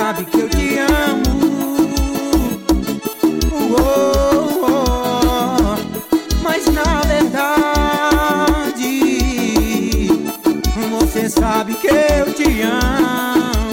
sabe que eu te amo. Mas na verdade você sabe que eu te amo.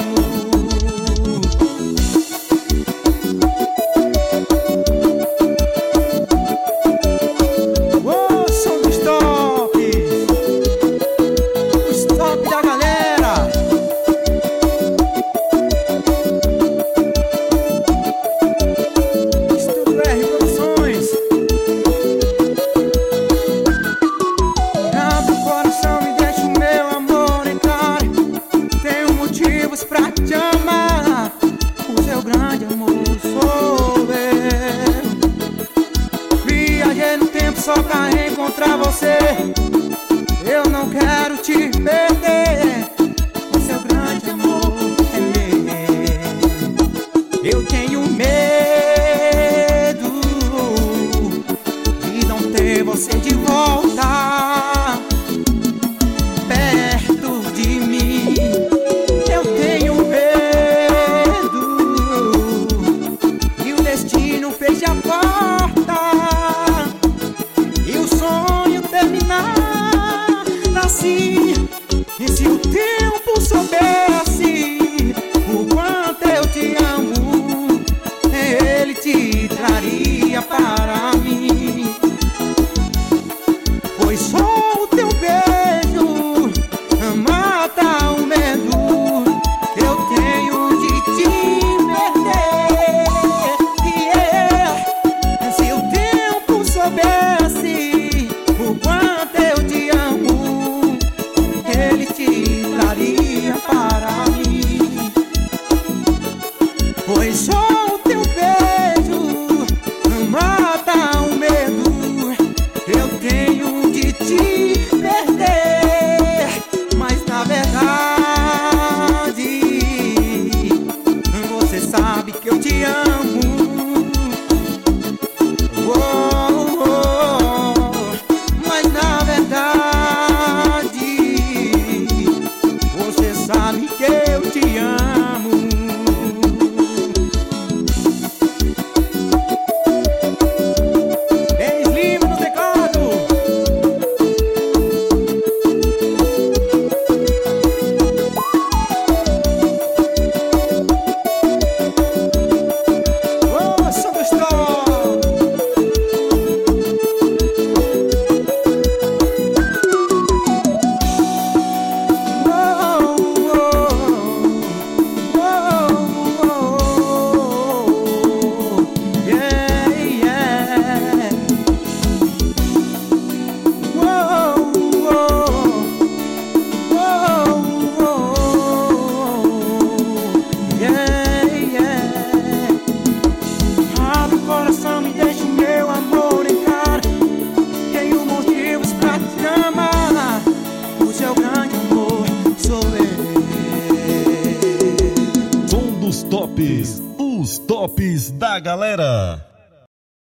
Pra te amar, o seu grande amor sou eu. Viajei no tempo só pra encontrar você. Eu não quero te perder, o seu grande amor é meu. Eu tenho medo de não ter você de volta perto de mim. Feche a porta e o sonho terminar assim. E se o tempo soubesse o quanto eu te amo, ele te traria para mim. Pois só o teu beijo mata o medo eu tenho de te perder. Soubesse o quanto eu te amo, ele te traria para mim. Pois só o teu beijo mata o medo eu tenho de te perder. Mas na verdade você sabe que eu te amo. Sabe que eu te amo. Denis Lima no teclado. Oh, só gostou. Me deixa o meu amor entrar. Tenho motivos pra te amar. O seu grande amor sou eu. Som dos tops, os tops da galera.